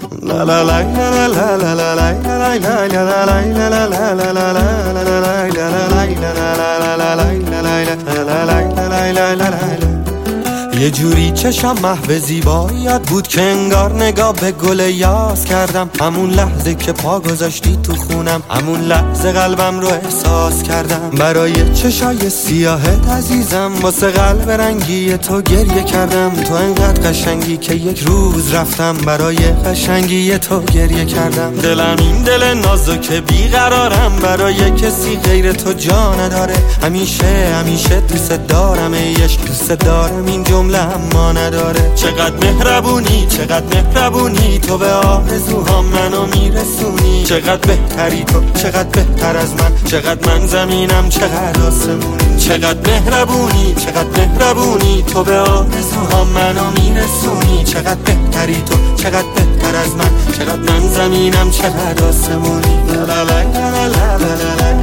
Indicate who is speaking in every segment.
Speaker 1: La la la la la la la la la la la la la. یه جوری چشم محو زیباییت بود که انگار نگاه به گل یاس کردم. همون لحظه که پا گذاشتی تو خونم، همون لحظه قلبم رو احساس کردم. برای چشای سیاهت عزیزم، واسه قلب رنگی تو گریه کردم. تو انقدر قشنگی که یک روز رفتم برای قشنگی تو گریه کردم. دلم این دل نازک بیقرارم، برای کسی غیر تو جا نداره. همیشه همیشه دوست دارم، ایش دوست دارم، این جمله اما نداره. چقدر مهربونی، چقدر مهربونی، تو به آرزوهام منو میرسونی. چقدر بهتری تو، چقدر بهتر از من، چقدر من زمینم، چقدر آسمونی. چقدر مهربونی، چقدر مهربونی، تو به آرزوهام منو میرسونی. چقدر بهتری تو، چقدر بهتر از من، چقدر من زمینم، چقدر آسمونی. لا لا لا لا لا لا لا.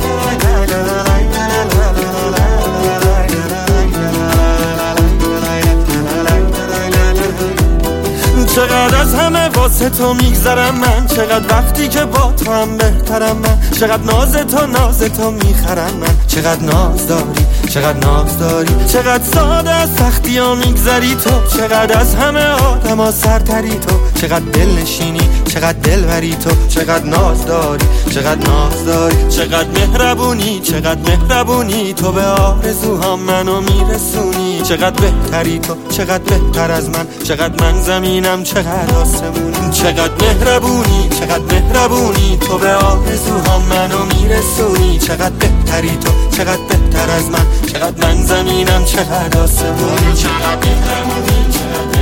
Speaker 1: چقدر از همه واسه تو میگذرم من، چقدر وقتی که با تو هم بهترم من. چقدر ناز تو میخرم من، چقدر ناز داری، چقدر ناز داری. چقدر ساده از سختی ها میگذری تو، چقدر از همه آدم ها سرتری تو. چقدر دل نشینی، چقدر دل بری تو. چقدر ناز داری، چقدر ناز داری. چقدر مهربونی، چقدر مهربونی، تو به آرزوهام منو میرسونی. چقدر بهتری تو، چقدر بهتر از من، چقدر من زمینم، چقدر آسمونی. چقدر مهربونی، چقدر مهربونی، تو به آرزوهام منو میرسونی. چقدر بهتری تو، چقدر بهتر از من، چقدر من زمینم، چقدر آسمونی. چقدر مهربونی، چقدر